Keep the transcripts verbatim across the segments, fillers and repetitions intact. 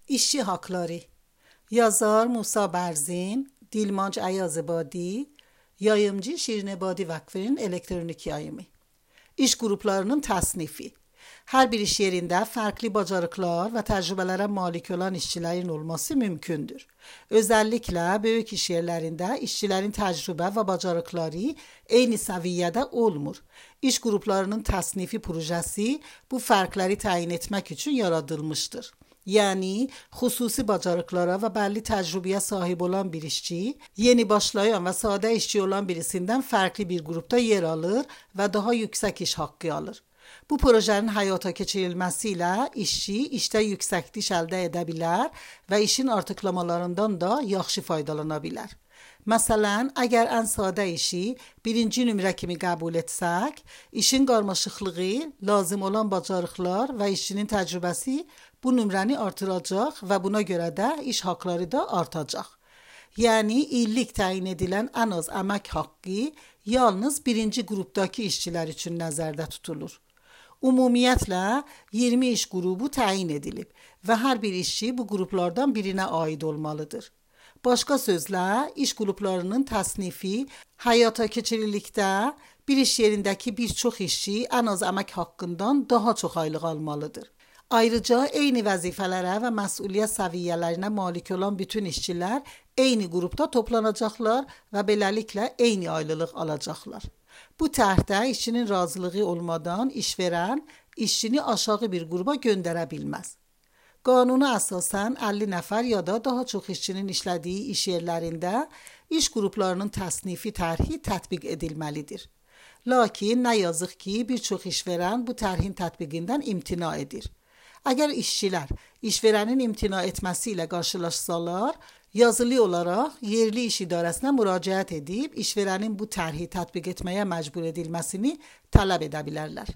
İşçi Hakları. Yazar Musa Berzin, Dilmanc Ayazebadi, yayımcı Şirinebadi Vakfı'nın elektronik yayımı. İş gruplarının tasnifi. Her bir iş yerinde farklı bacarıklar ve tecrübelere malik olan işçilerin olması mümkündür. Özellikle büyük iş yerlerinde işçilerin tecrübe ve bacarıkları aynı seviyede olmur. İş gruplarının tasnifi projesi bu farkları tayin etmek için yaratılmıştır. Yani hususi bacarıklara ve belli tecrübeye sahip olan bir işçi, yeni başlayan ve sade işçi olan birisinden farklı bir grupta yer alır ve daha yüksek iş hakkı alır. Bu projenin hayata keçirilmesiyle işçi işte yüksek iş elde edebilir ve işin artıklamalarından da yaxşı faydalanabilir. Məsələn, əgər ən sadə işi birinci nömrə kimi qəbul etsək, işin qarmaşıqlığı, lazım olan bacarıqlar və işçinin təcrübəsi bu nömrəni artıracaq və buna görə də iş haqları da artacaq. Yəni, illik təyin edilən ən az əmək haqqı yalnız birinci qrupdakı işçilər üçün nəzərdə tutulur. Ümumiyyətlə, iyirmi iş qrubu təyin edilib və hər bir işçi bu qruplardan birinə aid olmalıdır. Başqa sözlə, iş qruplarının təsnifi həyata keçirilikdə bir iş yerindəki bir çox işçi ən az əmək haqqından daha çox aylıq almalıdır. Ayrıca eyni vəzifələrə və məsuliyyət səviyyələrinə malik olan bütün işçilər eyni qrupda toplanacaqlar və beləliklə eyni aylılıq alacaqlar. Bu tərhdə işçinin razılığı olmadan işverən işçini aşağı bir qrupa göndərə bilməz. Qanuna əsasən əlli nəfər ya da daha çox işçinin işlədiyi iş yerlərində iş qruplarının təsnifi tərhi tətbiq edilməlidir. Lakin nə yazıq ki, bir çox işverən bu tərhin tətbiqindən imtina edir. Əgər işçilər işverənin imtina etməsi ilə qarşılaşsalar, yazılı olaraq yerli iş idarəsinə müraciət edib işverənin bu tərhi tətbiq etməyə məcbur edilməsini tələb edə bilərlər.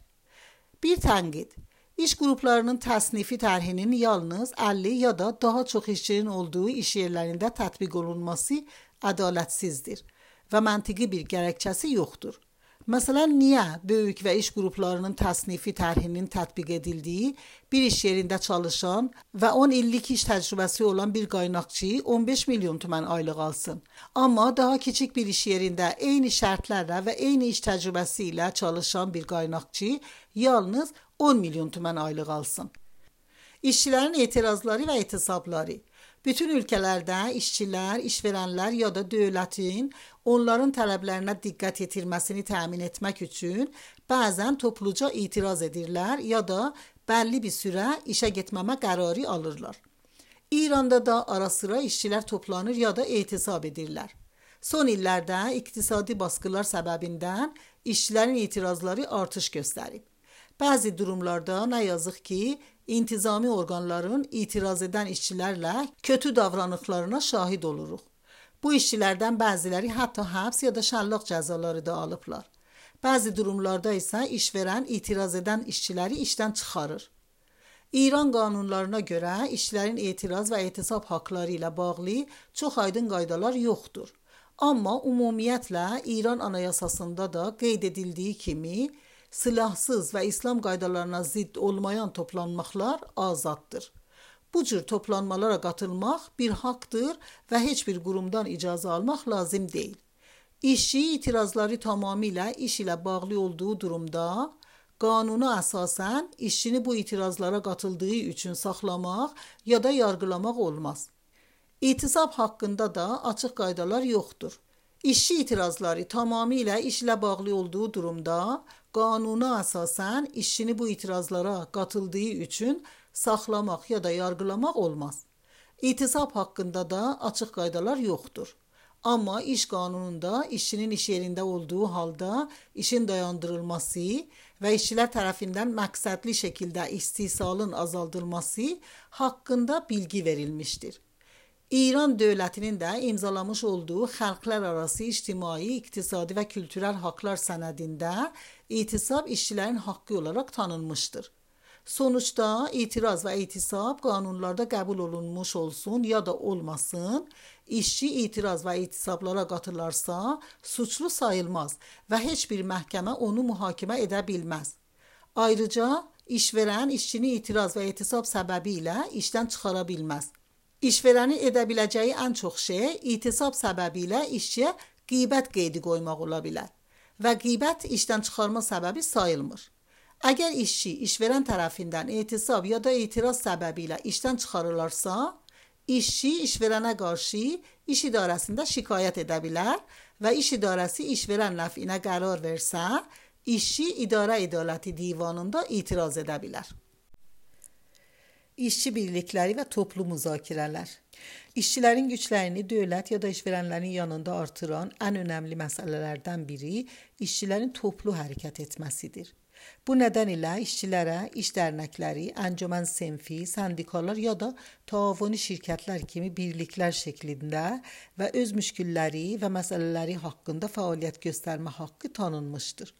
Bir tənqid. İş qruplarının təsnifi tərhinin yalnız əlli ya da daha çox işçinin olduğu iş yerlərində tətbiq olunması ədalətsizdir və məntiqi bir gərəkçəsi yoxdur. Məsələn, niyə böyük və iş qruplarının təsnifi tərhinin tətbiq edildiyi bir iş yerində çalışan və on illik iş təcrübəsi olan bir qaynaqçı on beş milyon tümən aylıq alsın? Amma daha kiçik bir iş yerində eyni şərtlərlə və eyni iş təcrübəsi ilə çalışan bir qaynaqçı yalnız on milyon tümən aylıq alsın. İşçilərin etirazları və etisabları. Bütün ölkələrdə işçilər, işverənlər ya da dövlətin onların tələblərinə diqqət yetirməsini təmin etmək üçün bəzən topluca itiraz edirlər ya da bəlli bir sürə işə getməmə qərarı alırlar. İranda da ara sıra işçilər toplanır ya da etisab edirlər. Son illərdə iqtisadi baskılar səbəbindən işçilərin etirazları artış göstərib. Bəzi durumlarda nə yazıq ki, intizami orqanların itiraz edən işçilərlə kötü davranışlarına şahid oluruq. Bu işçilərdən bəziləri hətta həbs ya da şəllaq cəzaları da alıblar. Bəzi durumlarda isə işverən itiraz edən işçiləri işdən çıxarır. İran qanunlarına görə işçilərin etiraz və etisab haqları ilə bağlı çox aydın qaydalar yoxdur. Amma ümumiyyətlə İran anayasasında da qeyd edildiyi kimi silahsız və İslam qaydalarına zidd olmayan toplanmaqlar azaddır. Bu cür toplanmalara qatılmaq bir haqdır və heç bir qurumdan icazə almaq lazım deyil. İşçi itirazları tamamilə iş ilə bağlı olduğu durumda qanuna əsasən işçini bu itirazlara qatıldığı üçün saxlamaq ya da yargılamaq olmaz. İtisab haqqında da açıq qaydalar yoxdur. İşçi itirazları tamamilə iş ilə bağlı olduğu durumda qanuna əsasən işçini bu itirazlara qatıldığı üçün saxlamaq ya da yargılamaq olmaz. İtisab haqqında da açıq qaydalar yoxdur. Amma iş qanununda işçinin iş yerində olduğu halda işin dayandırılması və işçilər tərəfindən məqsədli şəkildə istehsalın azaldılması haqqında bilgi verilmişdir. İran dövlətinin də imzalamış olduğu xalqlar arası ictimai, iqtisadi və kültürel haqlar sənədində itisab işçilərin haqqı olaraq tanınmışdır. Sonuçta itiraz və etisab qanunlarda qəbul olunmuş olsun ya da olmasın, işçi itiraz və etisablara qatılarsa suçlu sayılmaz və heç bir məhkəmə onu mühakimə edə bilməz. Ayrıca işverən işçini itiraz və etisab səbəbi ilə işdən çıxara bilməz. İşverənin edə biləcəyi ən çox şey etisab səbəbi ilə işçiyə qeybət qeydi qoymaq ola bilər və qeybət işdən çıxarma səbəbi sayılmır. Əgər işçi işverən tərəfindən etisab ya da etiraz səbəbi ilə işdən çıxarılarsa, işçi işverənə qarşı iş idarəsində şikayət edə bilər və iş idarəsi işverən nəfinə qərar versə, işçi idarə ədaləti divanında itiraz edə bilər. İşçi birlikləri və toplu müzakirələr. İşçilərin güclərini dövlət ya da işverənlərin yanında artıran ən önəmli məsələlərdən biri işçilərin toplu hərəkət etməsidir. Bu nədən ilə işçilərə iş dərnəkləri, əncümən sinfi, sendikalar ya da təavuni şirkətlər kimi birliklər şəklində və öz müşkilləri və məsələləri haqqında fəaliyyət göstərmə haqqı tanınmışdır.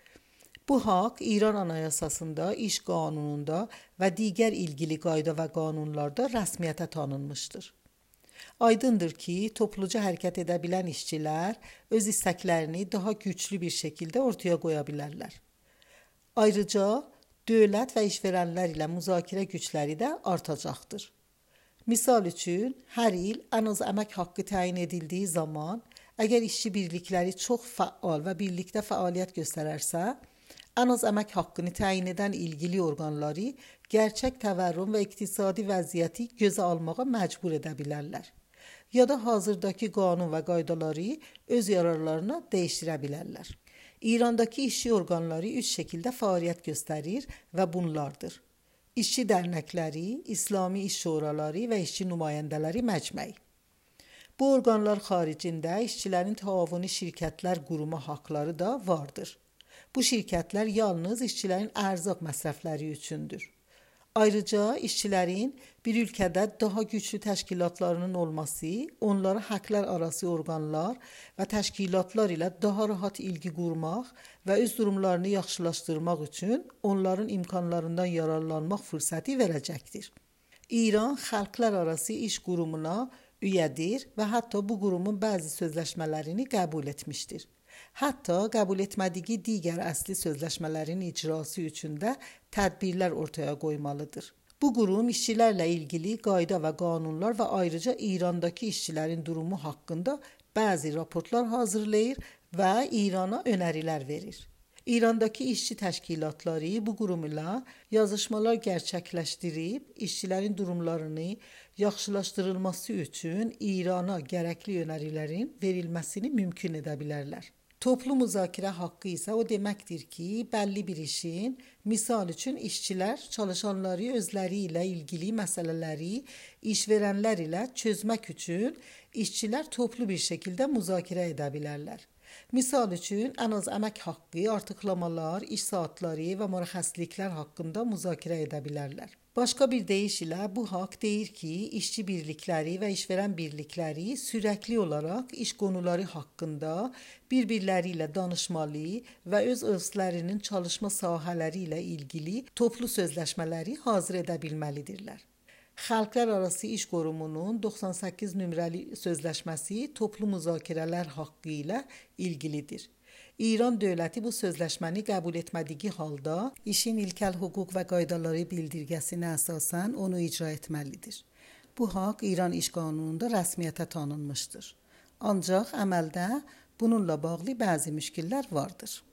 Bu haqq İran Anayasasında, iş qanununda və digər ilgili qayda və qanunlarda rəsmiyyətə tanınmışdır. Aydındır ki, topluca hərəkət edə bilən işçilər öz istəklərini daha güclü bir şəkildə ortaya qoya bilərlər. Ayrıca dövlət və işverənlər ilə müzakirə gücləri də artacaqdır. Misal üçün, hər il ən az əmək haqqı təyin edildiyi zaman, əgər işçi birlikləri çox fəal və birlikdə fəaliyyət göstərərsə, ən az əmək haqqını təyin edən ilgili orqanları gerçək təvərrüm və iqtisadi vəziyyəti gözə almağa məcbur edə bilərlər. Ya da hazırdakı qanun və qaydaları öz yararlarına dəyişdirə bilərlər. İrandakı işçi orqanları üç şəkildə fəaliyyət göstərir və bunlardır: İşçi dərnəkləri, İslami iş şuraları və işçi nümayəndələri məcməyi. Bu orqanlar xaricində işçilərin təavuni şirkətlər qurma haqqları da vardır. Bu şirkətlər yalnız işçilərin ərzaq məsrəfləri üçündür. Ayrıca işçilərin bir ölkədə daha güclü təşkilatlarının olması, onlara həklər arası orqanlar və təşkilatlar ilə daha rahat ilgi qurmaq və öz durumlarını yaxşılaşdırmaq üçün onların imkanlarından yararlanmaq fürsəti verəcəkdir. İran Xalqlar Arası İş Qurumuna üyədir və hətta bu qurumun bəzi sözləşmələrini qəbul etmişdir. Hətta qəbul etmədiyi digər əsli sözləşmələrin icrası üçün də tədbirlər ortaya qoymalıdır. Bu qurum işçilərlə ilgili qayda və qanunlar və ayrıca İrandakı işçilərin durumu haqqında bəzi raportlar hazırlayır və İrana önərilər verir. İrandakı işçi təşkilatları bu qurum ilə yazışmalar gerçəkləşdirib, işçilərin durumlarını yaxşılaşdırılması üçün İrana gərəkli önərilərin verilməsini mümkün edə bilərlər. Toplu müzakirə haqqı isə o deməkdir ki, bəlli bir işin, misal üçün işçilər çalışanları özləri ilə ilgili məsələləri işverənlər ilə çözmək üçün işçilər toplu bir şəkildə müzakirə edə bilərlər. Misal üçün, ən az əmək haqqı, artıqlamalar, iş saatları və mərxəsliklər haqqında müzakirə edə bilərlər. Başqa bir deyiş ilə bu haqq deyir ki, işçi birlikləri və işverən birlikləri sürəkli olaraq iş qonuları haqqında bir-birləri ilə danışmalı və öz özlərinin çalışma sahələri ilə ilgili toplu sözləşmələri hazır edə bilməlidirlər. Xalqlar Arası İş Qurumunun doxsan səkkiz nömrəli sözləşməsi toplu müzakirələr haqqı ilə ilgilidir. İran dövləti bu sözləşməni qəbul etmədiyi halda işin ilkel hüquq və qaydaları bildirgəsinə əsasən onu icra etməlidir. Bu haqq İran İş Qanununda rəsmiyyətə tanınmışdır. Ancaq əməldə bununla bağlı bəzi müşkillər vardır.